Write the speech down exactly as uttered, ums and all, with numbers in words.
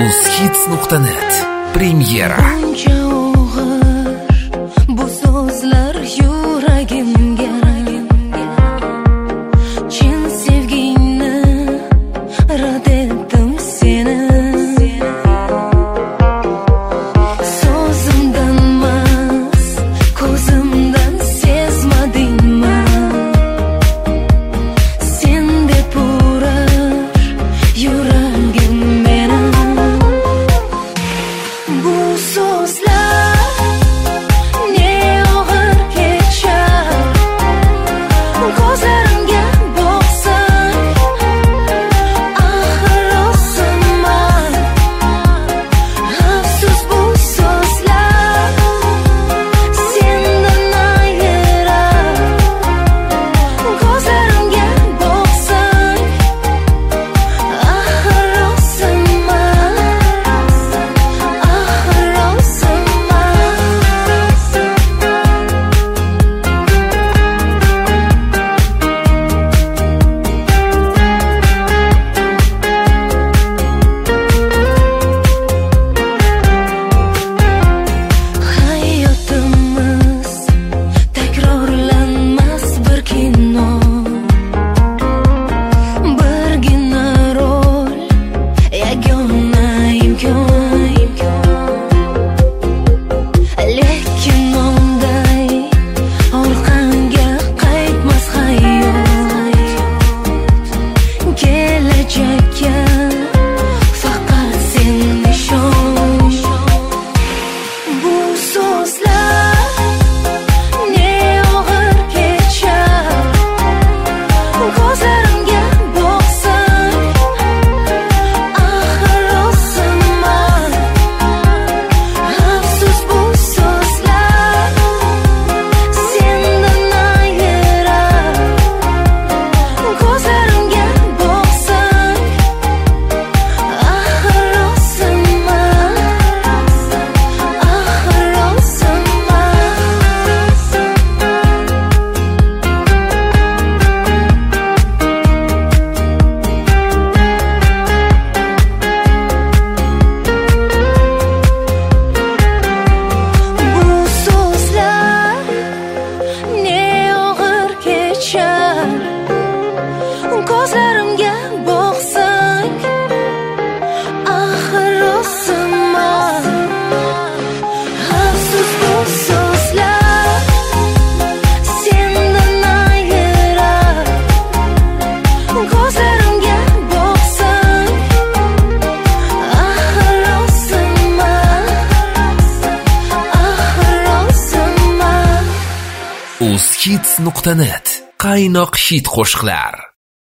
uzhits nuqta net premyera. Buncha og'ir bu so'zlar yuragimga, chin sevgingni rad etdim seni. So'zimdan emas, ko'zimdan sezmadingmi? Sen deb urar yuragim meni. Bu so'zlar ne og'ir kechar, ko'zlarimga boqsang, axir o'zimman. Afsus bu so'zlar sendan ayirar, ko'zlarimga boqsang, axir o'zimman, axir o'zimman. Hayotimiz takrorlanmas bir kino, birgina rol, yagona imkon. Lekin unday orqangga qaytmas hayot, kelajakka faqat sen ishon. Bu so'zlar ne og'ir kechar, ko'zlarimga boqsang, axir o'zimman. Afsus bu so'zlar sendan ayirar, ko'zlarimga boqsang, axir o'zimman, axir o'zimman. Bu so'zlar ne og'ir kechar, ko'zlarimga boqsang, axir o'zimman. Afsus bu so'zlar sendan ayirar, ko'zlarimga boqsang, axir o'zimman, axir o'zimman. uzhits nuqta net qaynoq hit qo'shiqlar.